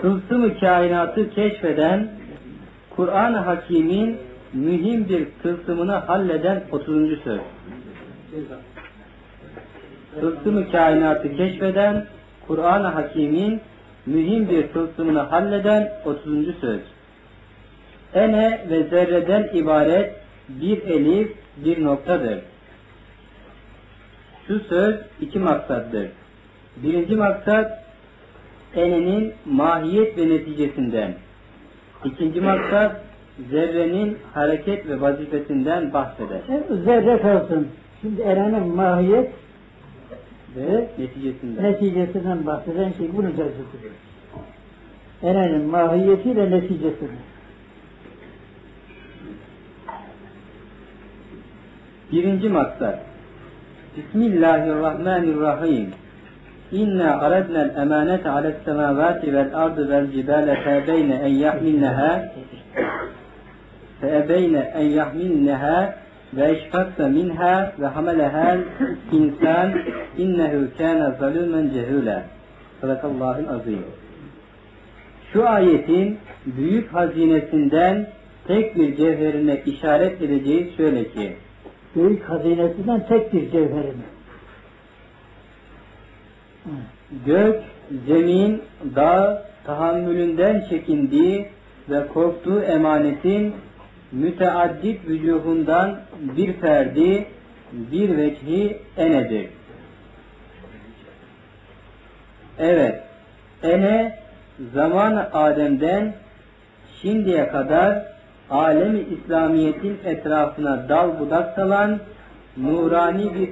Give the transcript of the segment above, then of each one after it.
Tılsım-ı kainatı keşfeden, Kur'an-ı Hakîm'in mühim bir tılsımını halleden 30. söz. Tılsım-ı kainatı keşfeden, Kur'an-ı Hakîm'in mühim bir tılsımını halleden 30. söz. Ene ve zerreden ibaret bir elif, bir noktadır. Şu söz iki maksattır. Birinci maksat, enenin mahiyet ve neticesinden. İkinci maksat, zerrenin hareket ve vazifesinden bahseder. Zerre kalsın. Şimdi enenin mahiyet ve neticesinden bahseden şey bunu cazıdır. Enenin mahiyeti ve neticesidir. Birinci maksat. Bismillahirrahmanirrahim. İnna aradna'l emanete ale's semavati vel ardı vel cibale febeyne en yahmilneha ve eşfakna minha ve hamalehâl insan innehu kâne zalûmen cehûlâ. Sadakallahul azîm. Şu ayetin büyük hazinesinden tek bir cevherine işaret edeceğiz şöyle ki, büyük hazinesinden tek bir cevherine. Gök, zemin, dağ tahammülünden çekindiği ve korktuğu emanetin müteaddit vücuhundan bir ferdi, bir vecihi enedir. Evet, ene zaman-ı Adem'den şimdiye kadar alemi İslamiyet'in etrafına dal budak salan nurani bir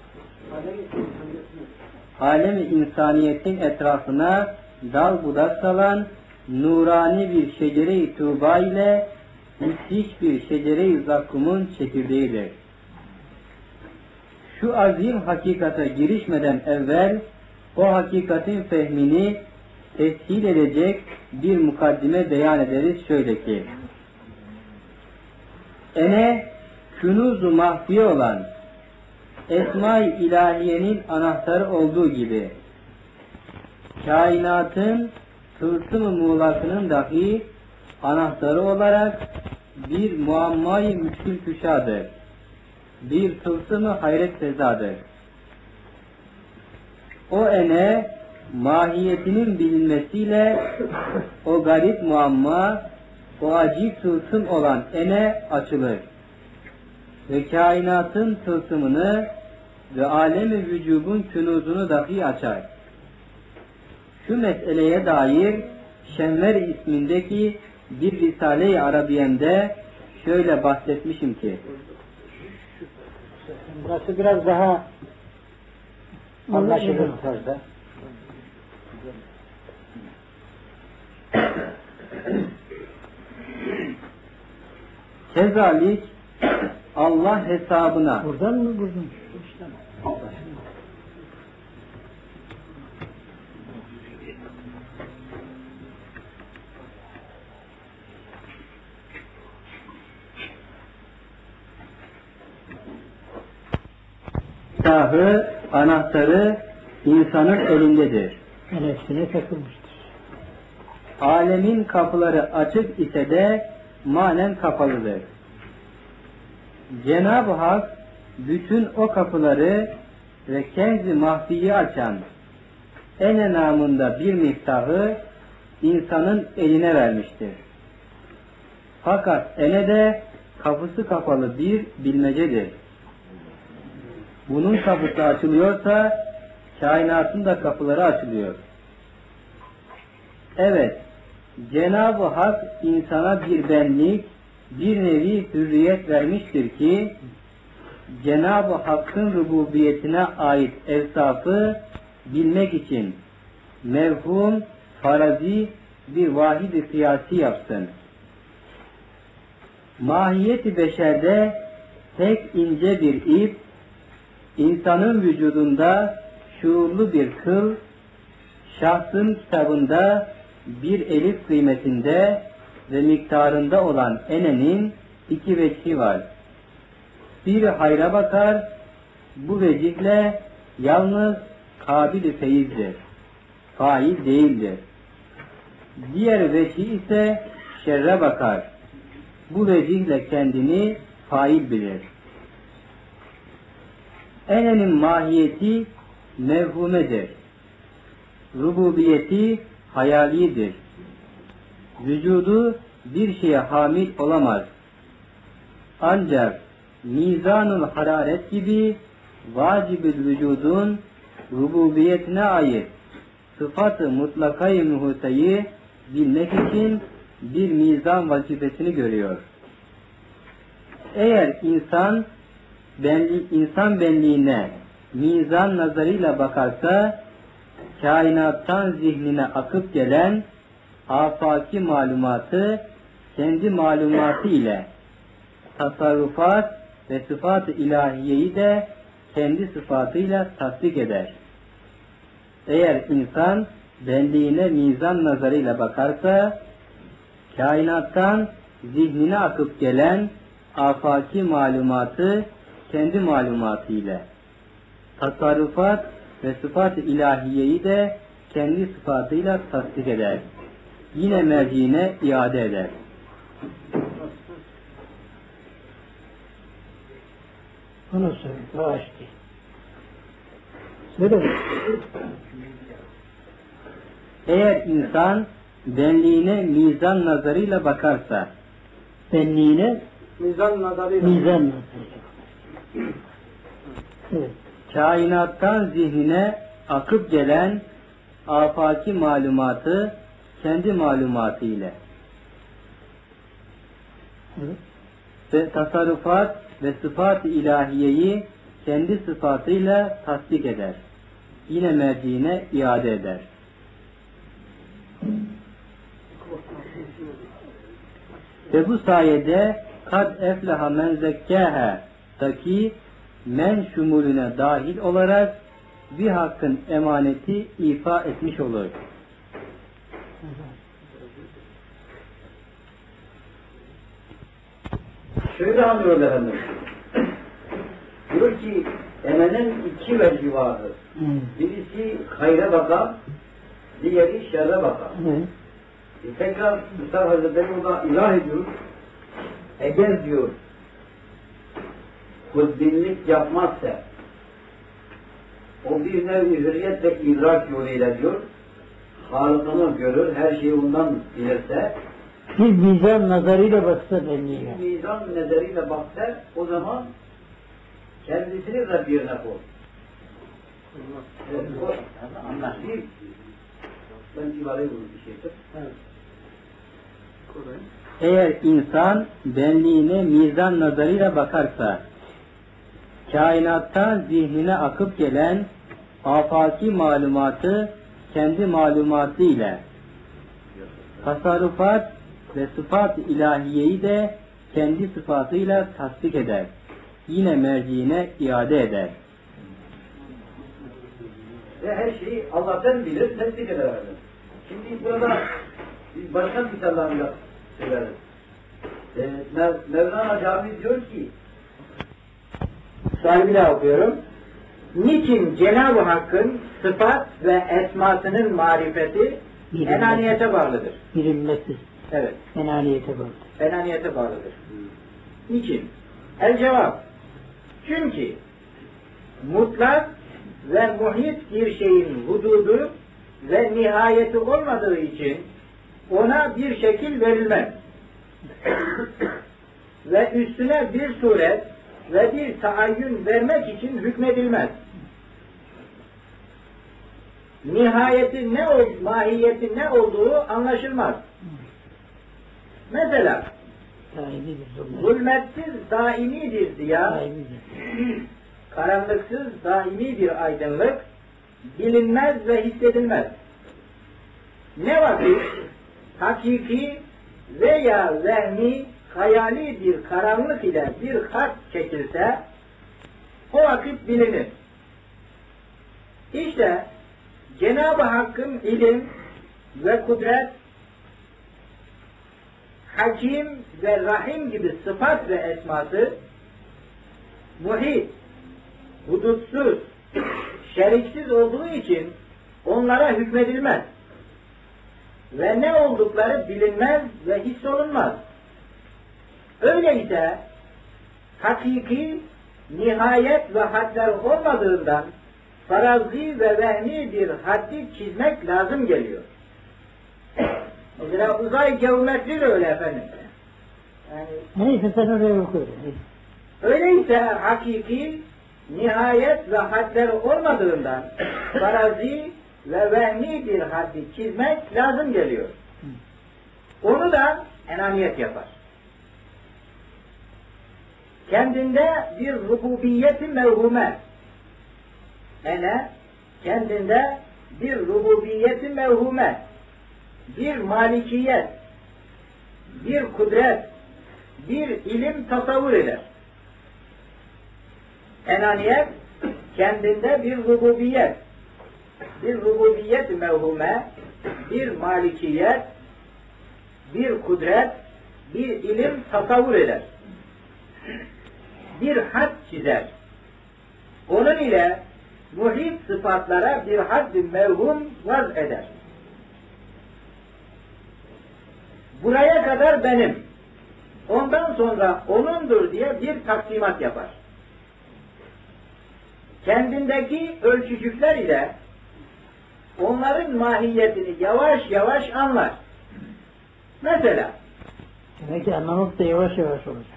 alemi insaniyetin etrafına dal budak salan nurani bir şecere-i tuğba ile müthiş bir şecere-i zakkumun çekirdeğidir. Şu azim hakikate girişmeden evvel o hakikatin fehmini teshil edecek bir mukaddime beyan ederiz şöyle ki, ene künûz-u mahfiye olan Esma-i İlahiye'nin anahtarı olduğu gibi kainatın tılsım-ı muğlakının dahi anahtarı olarak bir muamma-i müşkül küşadır. Bir tılsım-ı hayret sezadır. O ene mahiyetinin bilinmesiyle o garip muamma, o acip tılsım olan ene açılır. Ve kainatın tılsımını ve alem-i vücubun künuzunu dahi açar. Şu meseleye dair Şenver ismindeki bir Risale-i Arabiye'mde şöyle bahsetmişim ki, burası biraz daha anlaşılır tarzda. Kezalik Allah hesabına buradan mı buradan? Sahı, anahtarı insanın elindedir. Nefsine takılmıştır. Alemin kapıları açık ise de manen kapalıdır. Cenab-ı Hak bütün o kapıları ve kenz-i mahfiyi açan ene namında bir miftahı insanın eline vermiştir. Fakat ene de kapısı kapalı bir bilmecedir. Bunun kapısı açılıyorsa kainatın da kapıları açılıyor. Evet, Cenab-ı Hak insana bir benlik, bir nevi hürriyet vermiştir ki Cenab-ı Hakk'ın rububiyetine ait evsafı bilmek için mevhum, farazi bir vahid-i kıyasi yapsın. Mahiyeti beşerde tek ince bir ip, insanın vücudunda şuurlu bir kıl, şahsın kitabında bir elif kıymetinde ve miktarında olan enenin iki vecihi var. Biri hayra bakar, bu vecihle yalnız kabil-i feyizdir, fail değildir. Diğer veci ise şerre bakar. Bu vecihle kendini fail bilir. Enenin mahiyeti mevhumedir. Rububiyeti hayalidir. Vücudu bir şeye hamil olamaz. Ancak mizanul hararet gibi vacibül vücudun rububiyetine ait sıfat-ı mutlakayı muhutayı bilmek için bir mizan vazifesini görüyor. Eğer insan benliğine mizan nazarıyla bakarsa, kainattan zihnine akıp gelen afaki malumatı kendi malumatı ile, tasarrufat ve sıfat-ı ilahiyeyi de kendi sıfatıyla tasdik eder. Eğer insan benliğine mizan nazarıyla bakarsa, kainattan zihnine akıp gelen afaki malumatı kendi malumatı ile, tasarrufat ve sıfat-ı ilahiyeyi de kendi sıfatıyla tasdik eder. Yine merciine iade eder. Onu söyle, o açtı. Söyle. Eğer insan benliğine mizan nazarıyla bakarsa, Benliğine Mizan nazarıyla. mizan. Evet. kainattan zihnine akıp gelen afaki malumatı kendi malumatı ile, Evet. ve tasarrufat ve sıfat-ı ilahiyeyi kendi sıfatıyla tasdik eder. Yine merciine iade eder. Ve bu sayede kad efleha men zekkâhe taki men şumulüne dahil olarak bir hakkın emaneti ifa etmiş olur. Şöyle anlıyorlar efendim. Diyor ki emenin iki vecihi vardır. Birisi hayra bakan, diğeri şerre bakan. Evet. Tekrar Mustafa Hazretleri burada ilah ediyor. Eğer diyor hudbinlik yapmazsa o bir nevi hürriyet ve idrak yoluyla diyor Halık'ını görür, her şeyi ondan bilirse Bir mizan nazarıyla baksa benliğine. bir mizan nezeriyle baksa o zaman kendisini Rab yerine koy. Bir ben ibareyi buldum bir şeydir. Eğer insan benliğine mizan nazarıyla bakarsa, kainattan zihnine akıp gelen afaki malumatı kendi malumatı ile, tasarrufat ve sıfat-ı ilahiyeyi de kendi sıfatıyla tasdik eder. Yine merciine iade eder. Ve her şeyi Allah'tan bilir, tasdik eder efendim. Şimdi burada biz başka misallarla söyleriz. Mevlana Cami diyor ki Sahibi de okuyorum. Niçin Cenab-ı Hakk'ın sıfat ve esmasının marifeti enaniyete bağlıdır? Bilinmesi. Evet, Enaniyete bağlı. enaniyete bağlıdır. Niçin? El cevap. Çünkü mutlak ve muhit bir şeyin hududu ve nihayeti olmadığı için ona bir şekil verilmez. Ve üstüne bir suret ve bir taayyün vermek için hükmedilmez. Nihayeti ne mahiyeti ne olduğu anlaşılmaz. Mesela Daimidir. zulmetsiz daimidir ziya, Daimidir. karanlıksız daimi bir aydınlık bilinmez ve hissedilmez. Ne vakit hakiki veya vehmi hayali bir karanlık ile bir hat çekilse o vakit bilinir. İşte Cenab-ı Hakk'ın ilim ve kudret, hakim ve rahim gibi sıfat ve esması muhit, hudutsuz, şeriksiz olduğu için onlara hükmedilmez. ve ne oldukları bilinmez ve hissolunmaz. Öyleyse hakiki, nihayet ve hadler olmadığından farazi ve vehmi bir haddi çizmek lazım geliyor. Mesela uzay geometri de öyle efendim. Yani, neyse sen oraya oku. öyleyse hakiki, nihayet ve hadleri olmadığından farazi ve vehmi bir haddi çizmek lazım geliyor. Onu da enaniyet yapar. Kendinde bir rububiyeti mevhume, kendinde bir rububiyeti mevhume, bir malikiyet, bir kudret, bir ilim tasavvur eder. Enaniyet kendinde bir rububiyet mevhume, bir malikiyet, bir kudret, bir ilim tasavvur eder. Bir had çizer. Onun ile muhit sıfatlara bir had-i mevhum vaz eder. Buraya kadar benim, ondan sonra onundur diye bir taksimat yapar. Kendindeki ölçücükler ile onların mahiyetini yavaş yavaş anlar. Mesela Demek ki anlamak da yavaş yavaş olacak.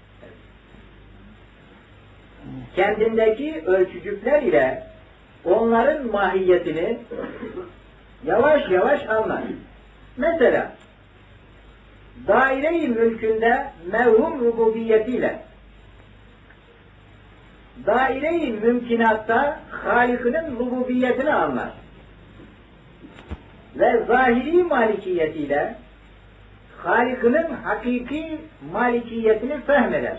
kendindeki ölçücükler ile onların mahiyetini yavaş yavaş anlar. Mesela daire-i mülkünde mevhum rububiyetiyle daire-i mümkinatta Halık'ın rububiyetini anlar. Ve zahiri malikiyetiyle Halık'ın hakiki malikiyetini fehmeder.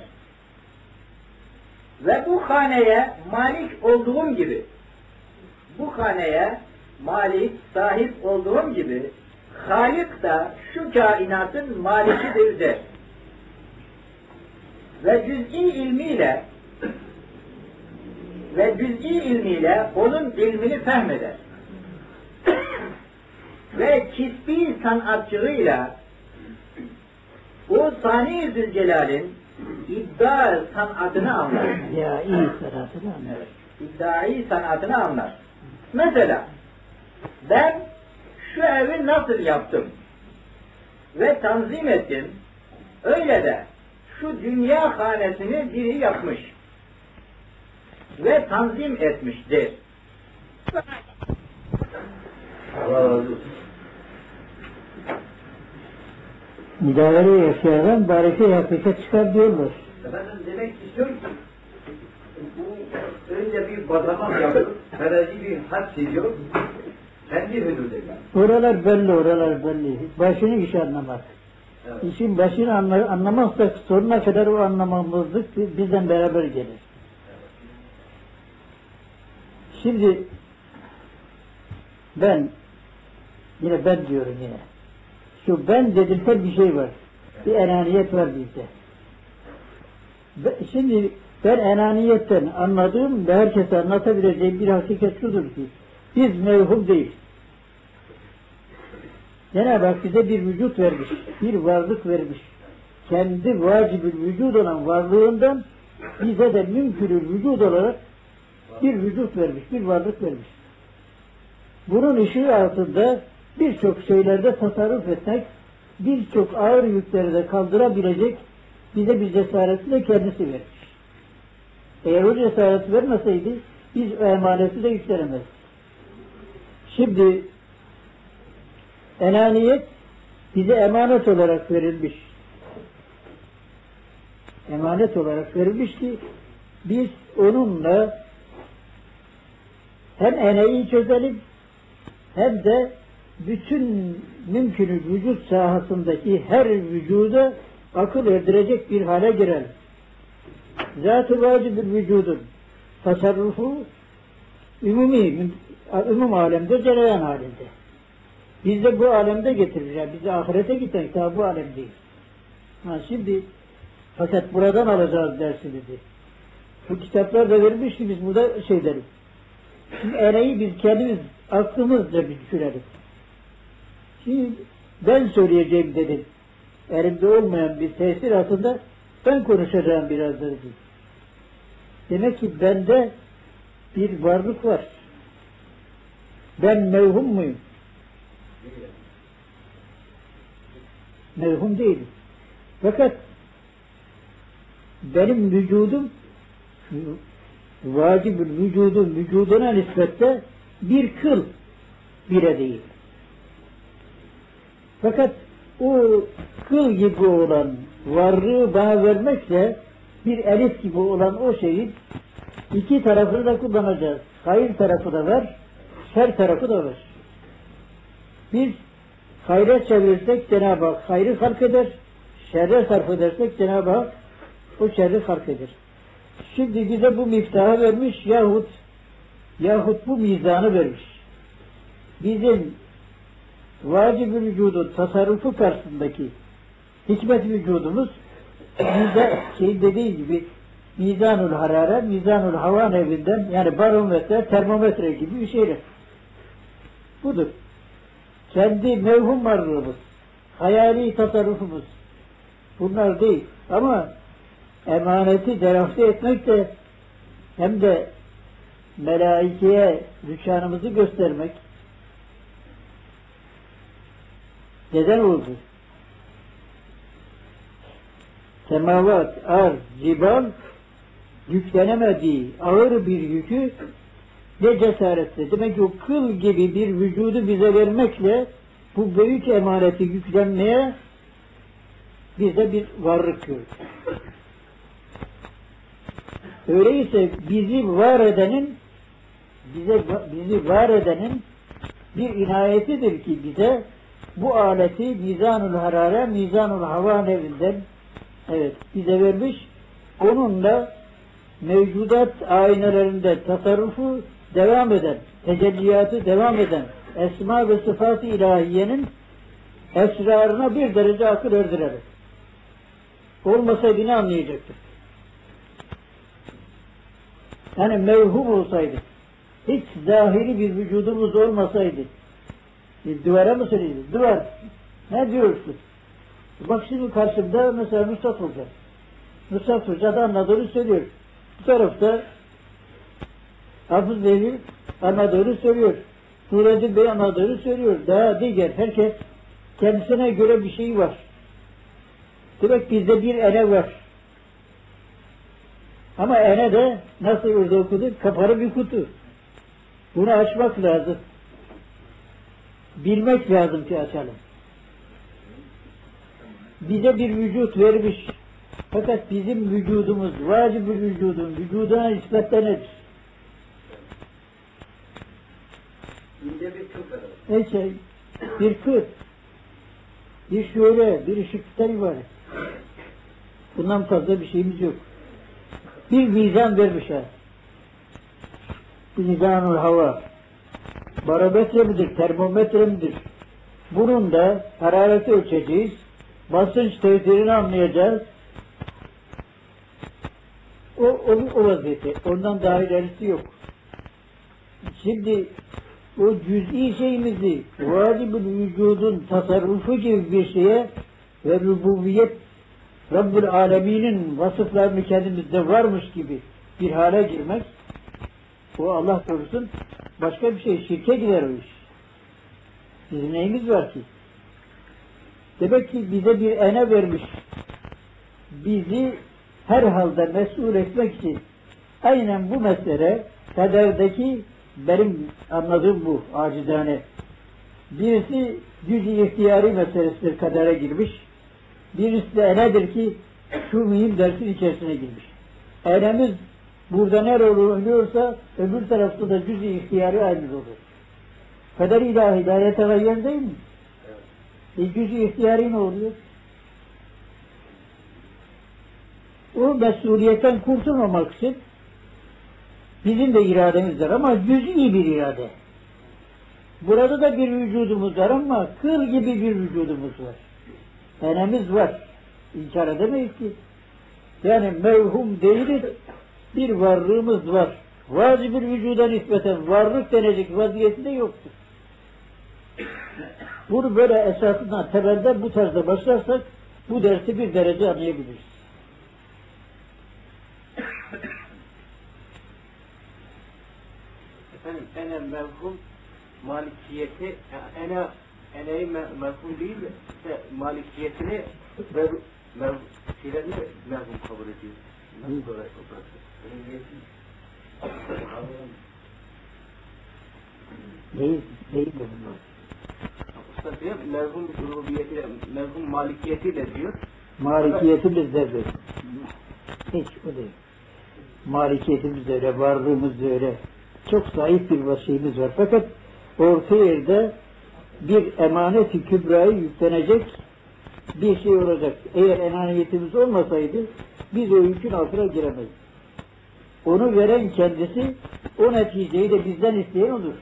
Ve bu haneye malik olduğum gibi, bu haneye malik, sahip olduğum gibi Halik da şu kainatın malikidir der. Ve cüz'i ilmiyle onun ilmini fehmeder. Ve kisbi sanatçılığıyla o Sani Zülcelal'in iddia sanatını anlar. Ya iyi sanatını anlar. Evet, İddai sanatını anlar. Mesela ben şu evi nasıl yaptım ve tanzim ettim, öyle de şu dünya hanesini biri yapmış ve tanzim etmiştir. Allah razı olsun. Müdahale yaşayan bariki hakikat çıkar diyorlar. Efendim demek istiyorum ki bu önce bir basamak yapıyor, farazi bir had çiziyor, kendi hududunda. Oralar belli. Başını iş anlamak. Evet. İşin başını anlamazsak sonuna kadar o anlamamızlık bizden beraber gelir. Şimdi yine ben diyorum yine. Şu ben dedirten bir şey var. Bir enaniyet var bizde. Şimdi ben enaniyetten anladığım ve herkese anlatabileceğim bir hakikat şudur ki biz mevhum değil. Cenab-ı Hak bize bir vücut vermiş, bir varlık vermiş. Kendi vacib-ül vücud olan varlığından bize de mümkün-ül vücud olarak bir vücut vermiş, bir varlık vermiş. Bunun ışığı altında birçok şeylerde tasarruf etmek, birçok ağır yükleri de kaldırabilecek bize bir cesareti de kendisi vermiş. Eğer o cesareti vermeseydi biz o emaneti de yüklenemezdik. Şimdi enaniyet bize emanet olarak verilmiş. Emanet olarak verilmiş ki biz onunla hem eneyi çözelim hem de bütün mümkün vücut sahasındaki her vücuda akıl erdirecek bir hale girelim. Zat-ı vacib-ül vücudun tasarrufu umum alemde cereyan halinde. Biz de bu alemde getireceğiz. Biz de ahirete gitmek daha bu alem değil. Şimdi fakat buradan alacağız dersimizi. Bu kitaplar da vermiş ki biz burada şey deriz. Şimdi ereği biz kendimiz aklımızla bir düşürelim. Şimdi ben söyleyeceğim dedim. Elimde olmayan bir tesir altında ben konuşacağım biraz dedim. Demek ki bende bir varlık var. Ben mevhum muyum? Mevhum değilim. Fakat benim vücudum vacibül vücudun vücuduna nispetle bir kıl bile değil. Fakat o kıl gibi olan varlığı bana vermekle bir elif gibi olan o şeyin iki tarafını da kullanacağız. Hayır tarafı da var, şer tarafı da var. Biz hayra çevirirsek Cenab-ı Hak hayrı fark eder, şerre sarf edersek Cenab-ı Hak o şerri fark eder. Şimdi bize bu miftahı vermiş yahut bu mizanı vermiş. Bizim vacib-ı vücudun tasarrufu karşısındaki hikmet vücudumuz dediği gibi mizanul harare, mizanul havan evinden yani barometre, termometre gibi bir şeyler. Budur. Kendi mevhum varlığımız, hayali tasarrufumuz bunlar değil. Ama emaneti telafi etmek de hem de melaikeye rüçhanımızı göstermek neden oldu? Semavat, arz, cibal yüklenemediği ağır bir yükü ne cesaretle. Demek ki o kıl gibi bir vücudu bize vermekle bu büyük emaneti yüklenmeye bize bir varlık gördü. Öyleyse bizi var edenin bir inayetidir ki bize bu aleti mizanul harare, mizanul havan evinden bize vermiş. Onunla mevcudat aynelerinde tasarrufu devam eden, tecelliyatı devam eden esma ve sıfat-ı ilahiyenin esrarına bir derece akıl erdirelim. Olmasaydı ne anlayacaktık? Yani mevhum olsaydı, hiç zahiri bir vücudumuz olmasaydı, duvara mı söyleyeyim? Duvar. Ne diyorsun? Bak şimdi karşımda mesela Nusrat Hoca. Nusrat Hoca da anladığını söylüyor. Bu tarafta Hafız Bey anladığını söylüyor. Nurettin Bey anladığını söylüyor. Daha diğer herkes kendisine göre bir şey var. Demek bizde bir ene var. Ama ene de nasıl orada okuduk? Kapalı bir kutu. Bunu açmak lazım. Bilmek lazım ki açalım. Bize bir vücut vermiş. Fakat bizim vücudumuz, vacib-ül vücudun vücuduna nispetle nedir? İnce bir kıl kadar. Bir kıl, bir şöyle, bir ışıktan ibaret. Bundan fazla bir şeyimiz yok. Bir mizan vermiş ha. Mizanul hava. Barometre midir, termometre midir? Bunun da harareti ölçeceğiz. Basınç tesirini anlayacağız. O vaziyette. Ondan daha ilerisi yok. Şimdi o cüz'i şeyimizi vacib-ül vücudun tasarrufu gibi bir şeye ve rububiyet Rabbül Alemin'in vasıflarını kendimizde varmış gibi bir hale girmek, o Allah korusun başka bir şey, şirke gider o iş. Bizim neyimiz var ki? Demek ki bize bir ene vermiş. Bizi her halde mesul etmek için aynen bu mesele kaderdeki benim anladığım bu acizane. Birisi cüz-i ihtiyari meselesidir, kadere girmiş. Birisi de enedir ki şu mühim dersin içerisine girmiş. Enemiz burada ne rol oynuyorsa öbür tarafta da cüz-i ihtiyari aynı olur. Kader ilahi hidayet tegayyür değil mi? Cüz-i ihtiyari ne oluyor? O mesuliyetten kurtulmamak için bizim de irademiz var ama cüz'i bir irade. Burada da bir vücudumuz var ama kıl gibi bir vücudumuz var. Enemiz var. İnkar edemeyiz ki. Yani mevhum değiliz, bir varlığımız var. Vacib-ül vücuda nispeten varlık denecek vaziyetinde yoktur. Bunu böyle esasından, temelden bu tarzda başlarsak bu dersi bir derece anlayabiliriz. Efendim ene mevhum malikiyeti eneyi mevhum değil de malikiyetini fiilini mevhum kabul ediyor. Nasıl kolay burası? Değil bunlar. Usta diyor mevhum rububiyetiyle, mevhum malikiyetiyle diyor. Malikiyetimiz de böyle. Hiç o değil. Malikiyetimiz de öyle, varlığımız da öyle. Çok zayıf bir vasiyimiz var. Fakat orta yerde bir emanet-i kübrayı yüklenecek bir şey olacak. Eğer enaniyetimiz olmasaydı biz o yükün altına giremeyiz. Onu veren kendisi, o neticeyi de bizden isteyen olur.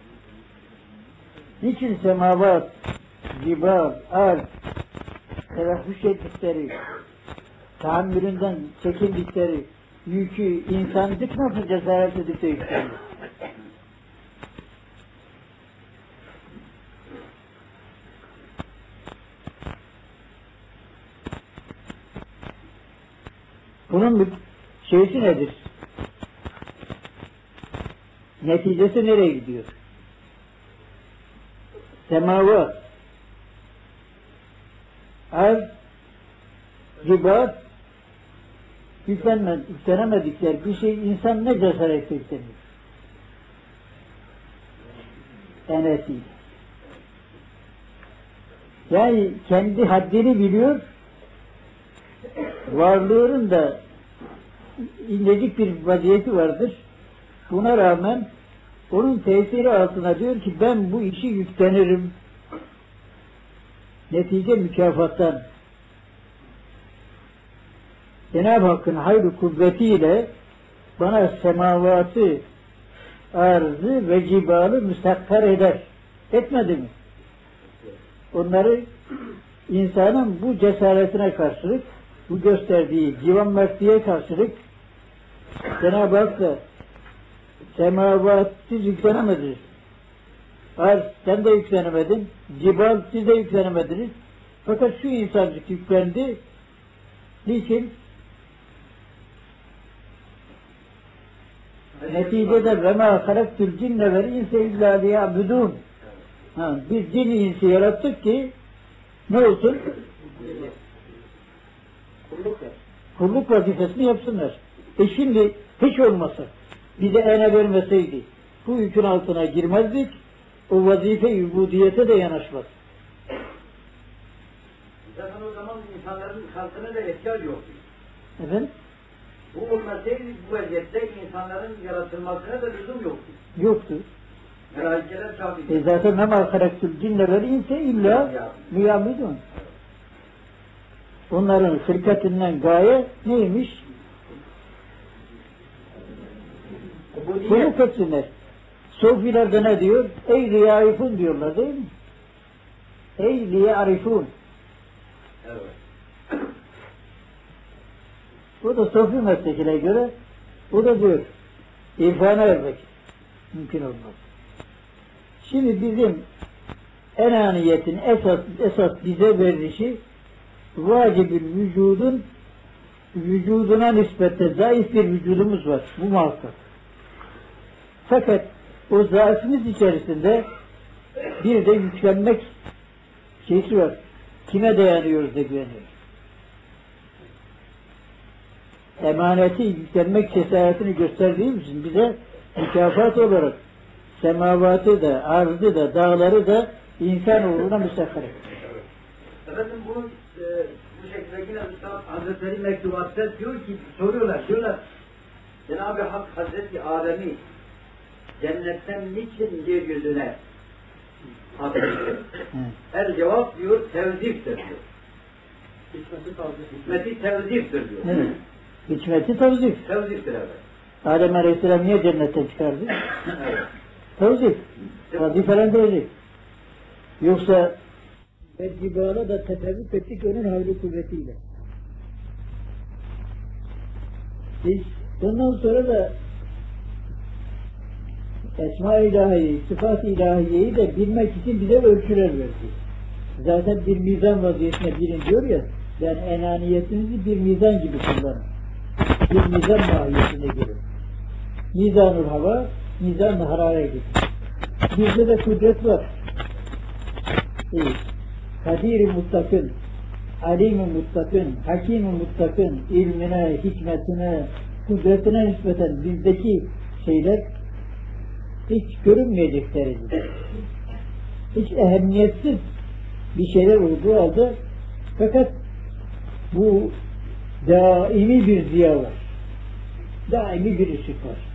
Niçin semavat, cibal, arz, tevahhuş ettikleri, tahammülünden çekindikleri yükü insanlık nasıl cesaret edip de yüklenir? Bunun şeysi nedir? Neticesi nereye gidiyor? Semavat, arz, cibal, yüklenemedikler bir şey insan ne cesaret yüklenir? Enesiyle. Yani kendi haddini biliyor, varlığının da incecik bir vaziyeti vardır. Buna rağmen onun tesiri altına diyor ki ben bu işi yüklenirim. Netice mükafattan. Cenab-ı Hakk'ın hayr-ı kuvvetiyle bana semavatı, arzı ve cibalı müsakkar eder. Etmedi mi? Onları insanın bu cesaretine karşılık, bu gösterdiği civan mertliğe karşılık Cenab-ı Hak da semavat siz yüklenemediniz. Arz sen de yüklenemedin. Cibal siz de yüklenemediniz. Fakat şu insancık yüklendi. Niçin? Neticede ve mâ halaktul cinne vel inse illâ liya'budûn. Biz cin insi yarattık ki ne olsun? Kulluk vazifesini yapsınlar. Şimdi hiç olmasa bize ene vermeseydi bu yükün altına girmezdik, o vazife-i ubudiyete de yanaşmaz. Zaten o zaman insanların kalkına da ihtiyaç yoktu. Efendim? Bu olmasaydı bu vaziyette insanların yaratılmasına da lüzum yoktu. Yoktu. Melaikeler sabit. Zaten ne mâ halaktul cinne vel inse illâ liya'budûn. Onların hırkatinden gaye neymiş? Kulluk etsinler. Sofilerde ne diyor? Ey liyarifun diyorlar değil mi? Ey liyarifun. Evet. Bu da sofi meslekine göre bu da diyor irfana ermek mümkün olmaz. Şimdi bizim enaniyetin esas bize verilişi vacibül vücuduna nispette zayıf bir vücudumuz var. Bu muhakkak. Fakat o zayıfımız içerisinde bir de yüklenmek şeysi var. Kime dayanıyoruz da güveniyoruz. Emaneti yüklenmek cesaretini gösterdiğimiz için bize mükafat olarak semavatı da, arzı da, dağları da insanoğluna müsakkar ediyor. Efendim bu şekilde yine Üstad Hazretleri mektubatta diyor ki, diyorlar Cenab-ı Hak Hazreti Adem'i cennetten niçin yeryüzüne attı? Her cevap diyor tevziftir diyor. Hikmeti tevziftir diyor. Evet. Hikmeti tevzif. Tevziftir evet. Adem Aleyhisselam niye cennetten çıkardı? Evet. Tevzif. Vazifelendirecek. Yoksa cibala da tefevvük ettik onun havlu kuvvetiyle. Ondan sonra da Esma-i İlahiye'yi, Sıfat-ı İlahiye'yi de bilmek için bize ölçüler verdi. Zaten bir mizan vaziyetine girin diyor ya, yani enaniyetinizi bir mizan gibi kullanın. Bir mizan mahiyetine girin. Mizan-ı hava, mizan-ı haraya gidin. Bizde de kudret var. Kadir-i muttakın, alim-i muttakın, hakim-i muttakın, ilmine, hikmetine, kudretine nispeten bizdeki şeyler hiç görünmeyecek derecede. Hiç ehemmiyetsiz bir şeyler olduğu halde, fakat bu daimi bir ziya var. Daimi bir ışık var.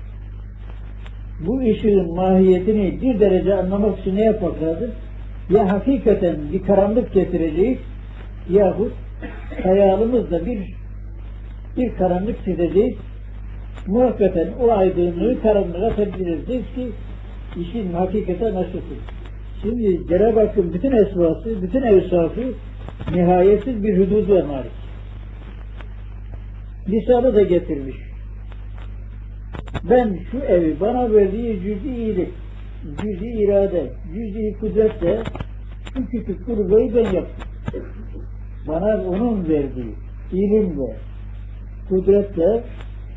Bu ışığın mahiyetini bir derece anlamak için ne yapmak lazım? Ya hakikaten bir karanlık getireceğiz, yahut hayalımızda bir karanlık çizeceğiz. Muhakkaten o aydınlığı karanlığa tebdil ki işin hakikati anlaşılsın. Şimdi Cenab-ı Hakk'ın bütün esvası, bütün evsafı nihayetsiz bir hududu var maalesef. Lisanı da getirmiş. Ben şu evi bana verdiği cüz-i iyilik, cüz-i irade, cüz-i kudretle şu küçük kurbayı ben yaptım. Bana onun verdiği ilimle, kudretle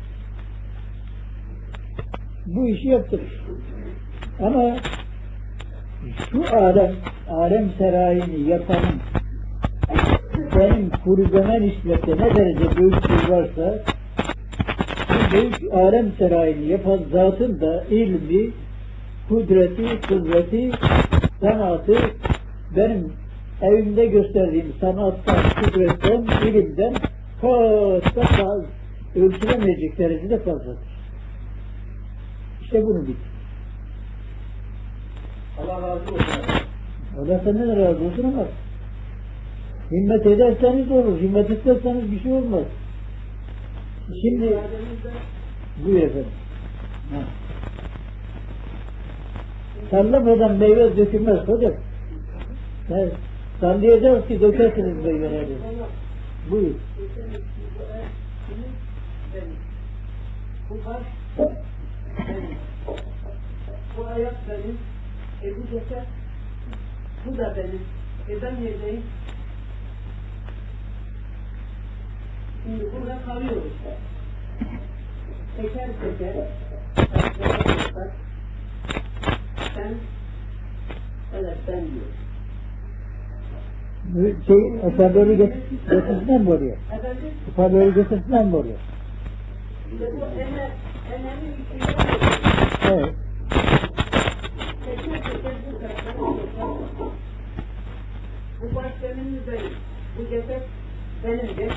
bu işi yaptım. Ama şu alem serayini yapanın benim kurbeme nispetle ne derece büyüklüğü varsa, bu büyük alem serayini yapan zatın da ilmi, kudreti, kuvveti, sanatı benim evimde gösterdiğim sanattan, kudretten, ilimden kat ölçülemeyecek derecede fazladır. İşte bunu bil. Allah razı olsun. Allah senden razı olsun ama himmet ederseniz olur, himmet etmezseniz bir şey olmaz. Şimdi buyur efendim. Sallamadan meyve dökülmez hocam. Evet. Sallayacağız ki dökersiniz meyveleri. Buyur. Bu baş benim. Bu ayak benim. Bu ceset. Bu da benim. Ben neredeyim? Şimdi burada kalıyoruz. Teker teker. Sen, evet ben diyorum. Hoparlörü getirsinler mi oraya? Efendim? Hoparlörü getirsinler mi oraya? İşte bu emeğin içinde Evet. teker teker bu taraftan bu baş benim benim. Bu ceset benimdir.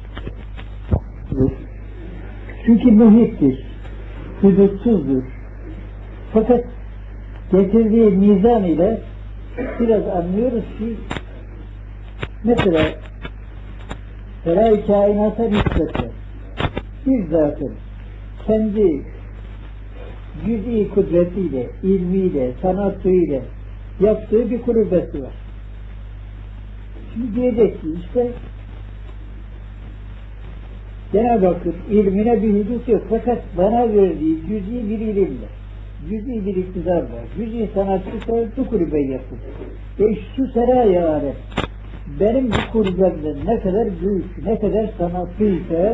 Çünkü muhittir. Hudutsuzdur. Fakat getirdiği mizan ile biraz anlıyoruz ki mesela saray kainata nispetle bir zatın kendi cüz-i kudretiyle, ilmiyle, sanatıyla yaptığı bir kurbeti var. Şimdi diyecek ki işte Cenab-ı Hakk'ın ilmine bir hudut yok. Fakat bana verdiği cüz-i bir ilimle, cüz-i bir iktidarla, cüz-i sanatçıysa bu kulübeyi yaptım. Şu saray alem benim bu kurbemden ne kadar büyük, ne kadar sanatlıysa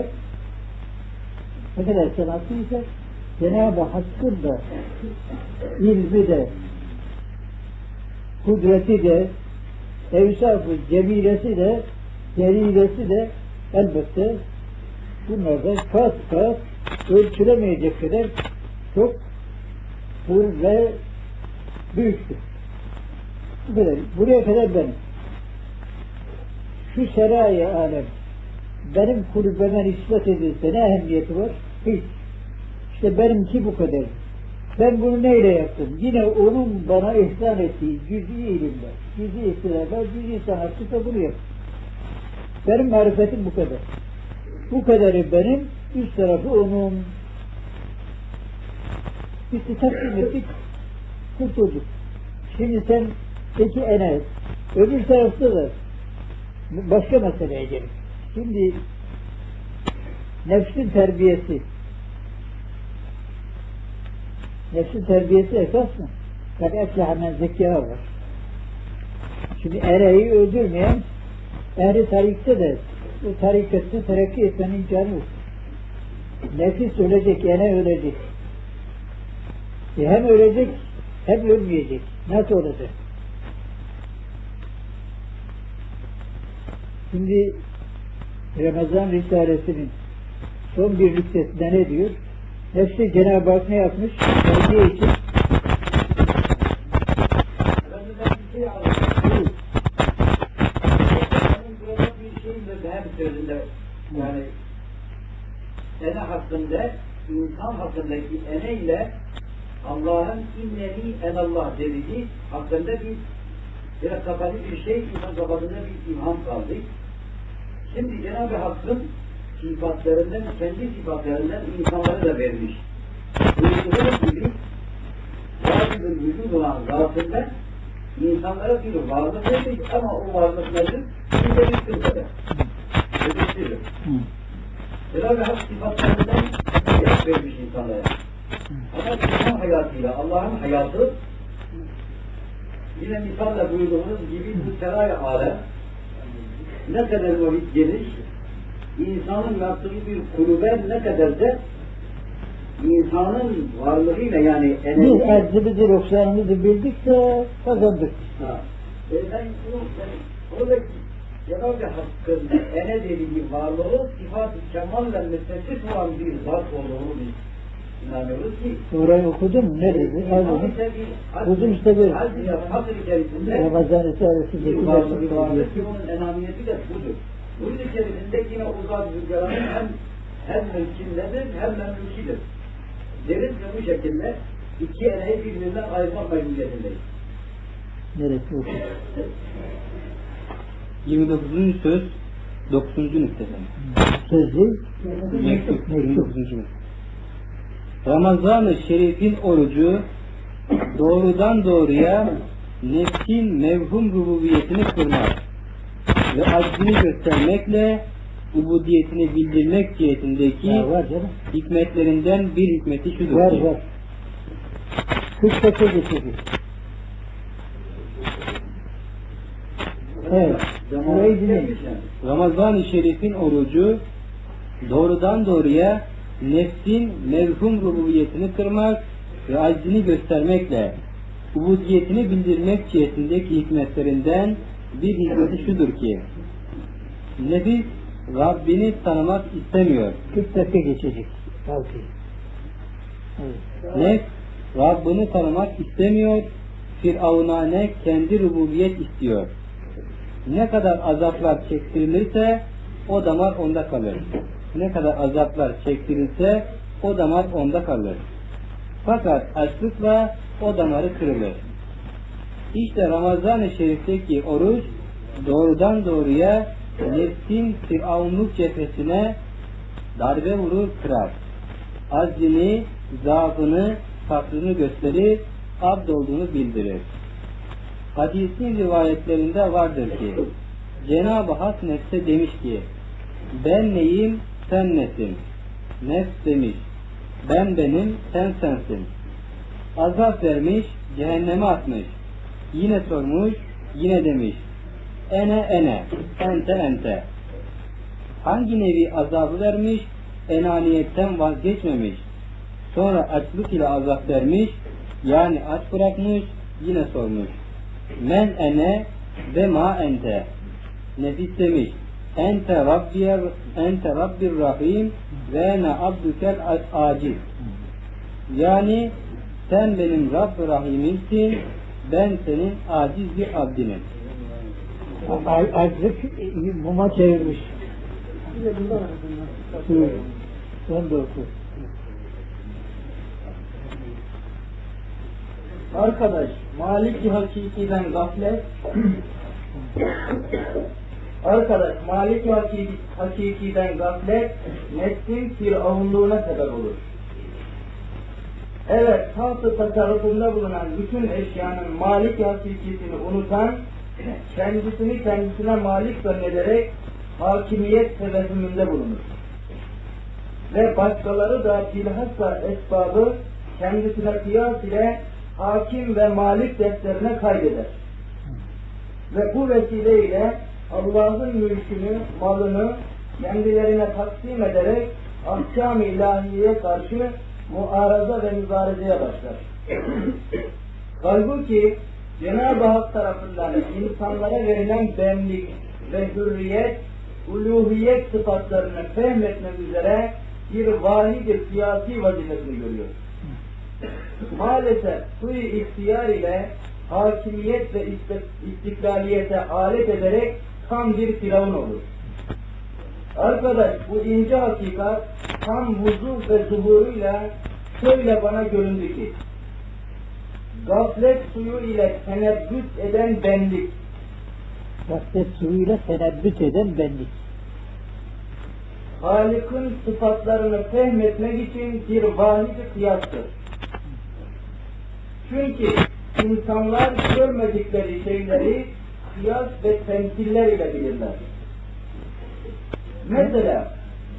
Cenab-ı Hakk'ın da ilmi de, kudreti de, evsaf-ı cemilesi de, celilesi de elbette bunlardan kat kat ölçülemeyecek kadar çok hır ve büyüktür. Bu kadar. Buraya kadar benim. Şu serai alem benim kulübeme nispet edilse ne ehemmiyeti var? Hiç. İşte benimki bu kadar. Ben bunu neyle yaptım? Yine onun bana ihsan ettiği cüz-i ilimle, cüz-i ihtilarla, cüz-i sanatçıysa bunu yaptım. Benim marifetim bu kadar. Bu kadarı benim, üst tarafı onun. Bitti, takdim ettik, kurtulduk. Şimdi sen peki Enes, öbür tarafta da başka meseleye gelir. Şimdi nefsin terbiyesi esas mı? Kad efleha men zekkâha var. Şimdi ereği öldürmeyen ehli tarikte de o tarikatta terakki etmenin imkanı yok. Nefis ölecek, ene ölecek. Hem ölecek hem ölmeyecek. Nasıl olacak? Şimdi Ramazan Risalesi'nin son bir nüktesinde ne diyor? Nefsi Cenab-ı Hak ne yapmış? Terbiye için bir şeyin de hem sözünde yani ene hakkında, insan hakkındaki ene ile Allah'ın inneni enallah dediği hakkında biraz kapalı bir şey, insan kafasında bir ilham kaldı. Şimdi Cenab-ı Hakk'ın sıfatlarından, kendi sıfatlarından insanları da vermiş. Buyurduğu gibi vacib-ül vücud olan zatında insanlara bir varlık vermiş ama o varlık nedir? Bir de bir kılkada. Ödüştürür. Cenab-ı Hak sıfatlarından hayat vermiş insanlara. Ama insan hayatıyla Allah'ın hayatı yine misalle buyurduğunuz gibi bu seray alem ne kadar vakit gelir, insanın yaptığı bir kulübe ne kadar da insanın varlığıyla yani biz haddimizi, roksanımızı bildikse kazandık. Ben oradaki Cenab-ı Hakk'ın ene dediği varlığı sıfat-ı kemalle müttesif olan bir zat olduğunu biz inanıyoruz ki orayı okudun mu? Ne dedi? Okudum işte bir Ramazan Risalesi'ndeki bir varlığı vardır ki onun enamiyeti de budur. Bunun içerisinde yine uzak rüzgarının hem mülkindedir hem memlükidir. Deriz ve bu şekilde iki eneyi birbirinden ayırmak mecburiyetindeyiz. Neresi okudun? 29. söz 9. nüktesi. Sözü Mektup. 29. Ramazan-ı Şerif'in orucu doğrudan doğruya nefsin mevhum rububiyetini kırmak ve aczini göstermekle ubudiyetini bildirmek cihetindeki hikmetlerinden bir hikmeti şudur var ki, var. 48 geçiyor. Evet. Ramazan-ı Şerif'in orucu doğrudan doğruya nefsin mevhum rububiyetini kırmak ve aczini göstermekle ubudiyetini bildirmek cihetindeki hikmetlerinden bir hikmeti şudur ki, nefis Rabbini tanımak istemiyor. 40 dakika geçecek. Nefs Rabbini tanımak istemiyor. Firavunane kendi rububiyet istiyor. Ne kadar azaplar çektirilirse o damar onda kalır. Ne kadar azaplar çektirilse o damar onda kalır. Fakat açlıkla o damarı kırılır. İşte Ramazan-ı Şerif'teki oruç doğrudan doğruya nefsin firavunluk cephesine darbe vurur, kırar. Aczini, zaafını, fakrını gösterir, abd olduğunu bildirir. Hadisin rivayetlerinde vardır ki Cenab-ı Hak nefse demiş ki, ben neyim, sen nesin? Nefs demiş, ben benim, sen sensin. Azap vermiş, cehenneme atmış. Yine sormuş, yine demiş, ene ene, ente ente. Hangi nevi azabı vermiş, enaniyetten vazgeçmemiş. Sonra açlık ile azap vermiş, yani aç bırakmış, yine sormuş. Men ene ve ma ente. Nefis demiş, ente rabbir rahim ve ene abdükel aciz. Yani sen benim Rabb-ı Rahim'insin, ben senin aciz bir abdinim. Açlık muma çevirmiş. Sen de oku. Arkadaş, Maliki Hakiki'den gaflet Hakiki'den gaflet nefsin firavunluğuna sebep olur. Evet, taht-ı tasarrufunda bulunan bütün eşyanın Malik Hakikisini unutan, kendisini kendisine malik zannederek hakimiyet tevehhümünde bulunur. Ve başkaları da bilhassa esbabı kendisine kıyas ile hakim ve malik defterine kaydeder. ve bu vesileyle Allah'ın mülkünü, malını kendilerine taksim ederek ahkam-ı ilahiyeye karşı muaraza ve mübarezeye başlar. Halbuki Cenab-ı Hak tarafından insanlara verilen benlik ve hürriyet, uluhiyet sıfatlarını fehmetmek üzere bir vahid-i siyasi vazifesini görüyor. Maalesef suyu ihtiyar ile hakimiyet ve istiklaliyete alet ederek tam bir firavun olur. Arkadaş, bu ince hakikat tam vuzu ve zuhuruyla şöyle bana göründü ki, gaflet suyu ile tenebbüt eden benlik, gaflet suyuyla tenebbüt eden benlik, Halık'ın sıfatlarını fehmetmek için bir vahid-i kıyastır. Çünkü insanlar görmedikleri şeyleri kıyas ve temsiller ile bilirler. Mesela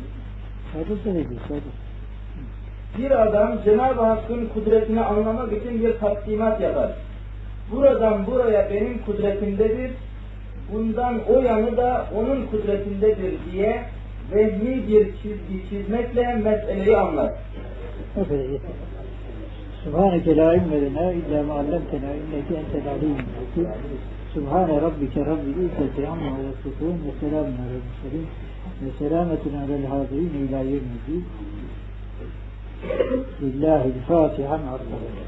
bir adam Cenab-ı Hakk'ın kudretini anlamak için bir taksimat yapar. Buradan buraya benim kudretimdedir, bundan o yanı da onun kudretindedir diye vehmi bir çizgi çizmekle meseleyi anlar. Subhaneke la ilme lena illa ma allamtena inneke entel alimul hakim. Subhane rabbike rabbil izzati amma yasifun ve selamun alel murselin ve selametun alel hadirin ila yevmiddin. Lillahi'l Fatiha ma'as.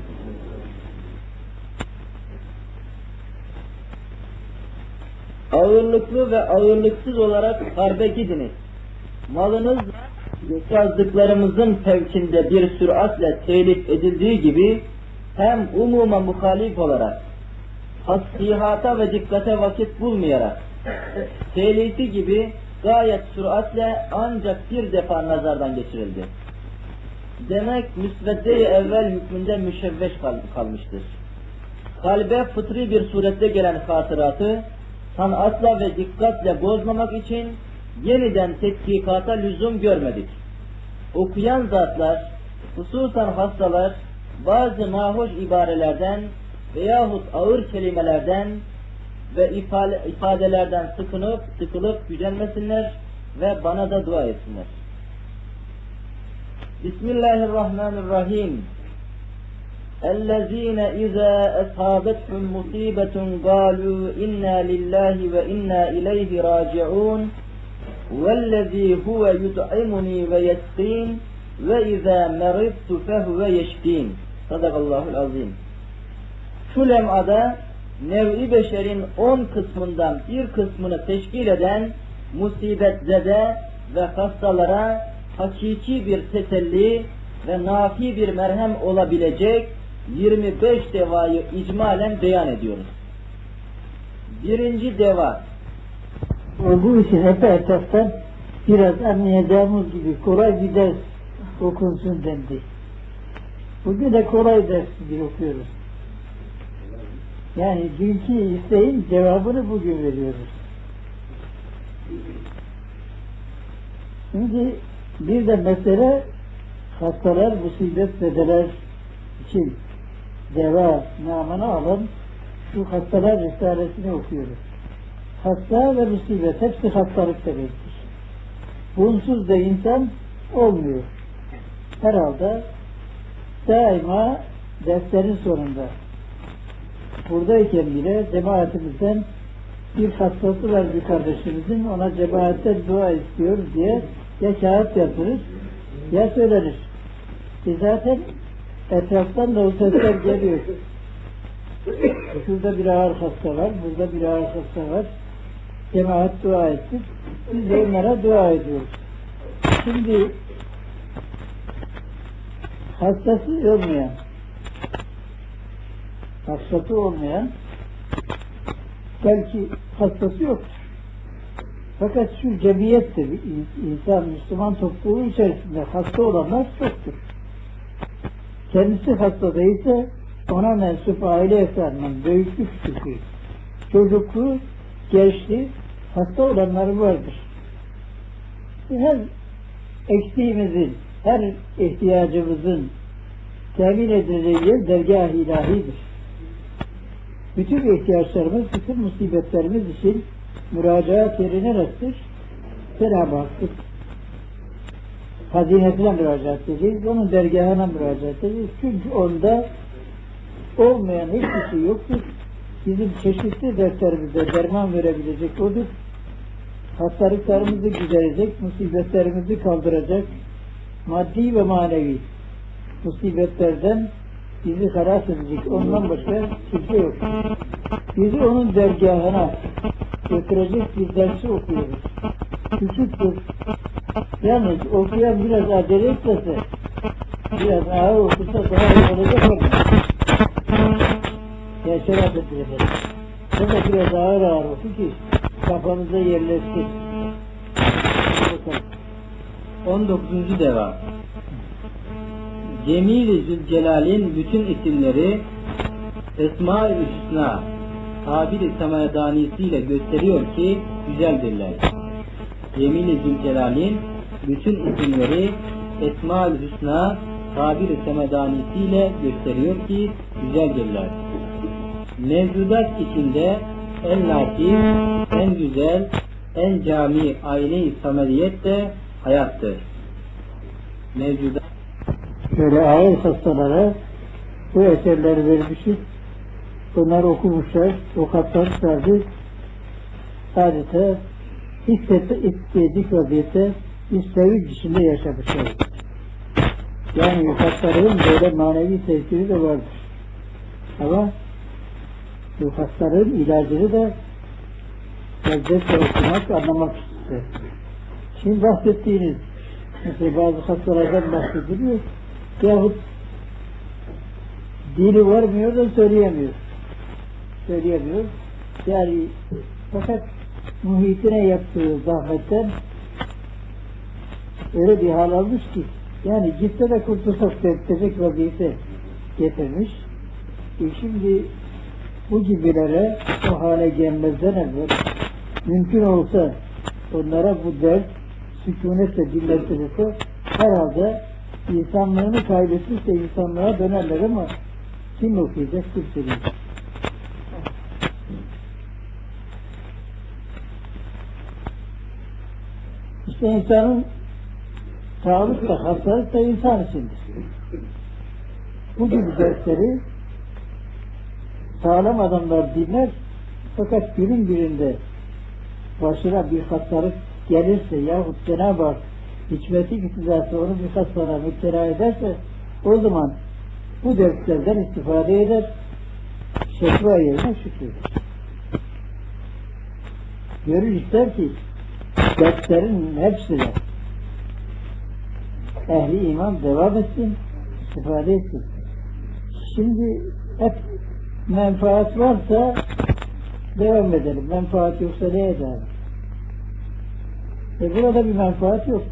Ağırlıklı ve ağırlıksız olarak harbe gidiniz. Malınız yazdıklarımızın fevkinde bir süratle telif edildiği gibi hem umuma muhalif olarak tasihata ve dikkate vakit bulmayarak telifi gibi gayet süratle ancak bir defa nazardan geçirildi. Demek müsvedde-i evvel hükmünde müşevveş kalmıştır. Kalbe fıtri bir surette gelen hatıratı sanatla ve dikkatle bozmamak için yeniden tetkikata lüzum görmedik. Okuyan zatlar, hususan hastalar, bazı nahoş ibarelerden veyahut ağır kelimelerden ve ifadelerden sıkılıp gücenmesinler ve bana da dua etsinler. Bismillahirrahmanirrahim. اَلَّذ۪ينَ اِذَا اَصَابَتْهُمْ مُصِيبَةٌ قَالُوا اِنَّا لِلّٰهِ وَاِنَّا اِلَيْهِ رَاجِعُونَ وَالَّذ۪ي هُوَ يُطْعِمُنِي وَيَسْقِينَ وَاِذَا مَرِضْتُ فَهُوَ يَشْفِينَ. Sadakallahul azim. Şu lem'ada nev-i beşerin 10 kısmından bir kısmını teşkil eden musibetzede ve hastalara hakiki bir teselli ve nafi bir merhem olabilecek 25 devayı icmalen beyan ediyoruz. Birinci deva. Olduğu için etraftan biraz anlayacağımız gibi kolay bir ders okunsun dendi. Bugün de kolay ders gibi okuyoruz. Yani dünkü isteğin cevabını bugün veriyoruz. Şimdi bir de mesele hastalar, musibetzedeler için deva namını alan şu hastalar risalesini okuyoruz. Hasta ve musibet hepsi hastalık demektir. Bunsuz da insan olmuyor. Herhalde daima derslerin sonunda buradayken bile cemaatimizden bir hastası var bir kardeşimizin, ona cemaatten dua istiyor diye ya kağıt yazılır ya söylenir. Zaten etraftan da o sesler geliyor. Şurada bir ağır hasta var, burada bir ağır hasta var. Cemaat dua etsin. Biz de onlara dua ediyoruz. Şimdi hastası olmayan belki hastası yoktur. Fakat şu cemiyette insan, Müslüman topluluğu içerisinde hasta olanlar çoktur. Kendisi hasta değilse ona mensup aile efendinden büyüklük küçüklüğü, çocukluğu, gençliği hasta olanları vardır. Her eksiğimizin, her ihtiyacımızın temin edileceği yer dergâh-ı ilahidir. bütün ihtiyaçlarımız, bütün musibetlerimiz için müracaat yeri neresidir? Cenab-ı Hakk'ın hazinesine müracaat edeceğiz, onun dergahına müracaat edeceğiz. Çünkü onda olmayan hiçbir şey yoktur. Bizim çeşitli dertlerimize derman verebilecek odur. Hastalıklarımızı giderecek, musibetlerimizi kaldıracak, maddi ve manevi musibetlerden bizi halas edecek, ondan başka kimse yok. Bizi onun dergahına götürecek bir dersi okuyoruz. Küçüktür. Yalnız okuyan biraz acele etmese, biraz ağır okursa daha iyi olacak mı? Yaşar Hazretleri Efendi. O da biraz ağır ağır oku ki kafamıza yerleşsin. 19. deva. Cemil-i Zülcelal'in bütün isimleri Esma-i Hüsna tabir-i semadanisiyle gösteriyor ki güzeldirler. Cemil-i Zülcelal'in bütün isimleri Esma-i Hüsna tabir-i semadanisiyle gösteriyor ki güzeldirler. Mevcudat içinde en latif, en güzel, en cami aile-i sameriyet de hayattır. Mevcudat Şöyle ağır hastalara bu eserleri vermişiz. Bunlar okumuşlar, okatmışlardı. Adeta istediği vaziyette isteviz içinde yaşamışlar. Yani yukatların böyle manevi tesiri de vardır. Ama yukatların ilacını da lezzetle okumak, anlamak ister. Şimdi bahsettiğiniz mesela bazı hastalardan bahsediliyor yahut dili varmıyor da söyleyemiyor. Yani fakat muhitine yaptığı zahmetten öyle bir hal almış ki yani gitse de kurtulsak diyecek vaziyete getirmiş. Şimdi bu gibilere o hale gelmezden evvel mümkün olsa onlara bu ders sükunetle dinletilirse herhalde insanlığını kaybetmişse insanlığa dönerler ama kim okuyacak kimse değil. İşte insanın sağlık da hastalık da insan içindir. Bu gibi dersleri sağlam adamlar dinler fakat günün birinde başına bir hastalık gelirse yahut Cenab-ı Hak hikmeti iktidası onu bir hastalığa müptela ederse o zaman bu derslerden istifade eder, şekva yerine şükreder. Görür ister ki derslerin hepsine ehli iman devam etsin, istifade etsin. Şimdi hep menfaat varsa devam edelim, menfaat yoksa ne edelim? Burada bir menfaat yok.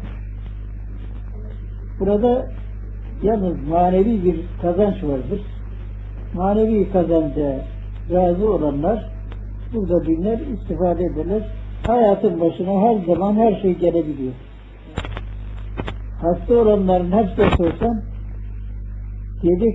Burada yalnız manevi bir kazanç vardır. Manevi kazanca razı olanlar burada dinler, istifade ederler. Hayatın başına her zaman her şey gelebiliyor. Hasta olanların hepsine sorsan diyecek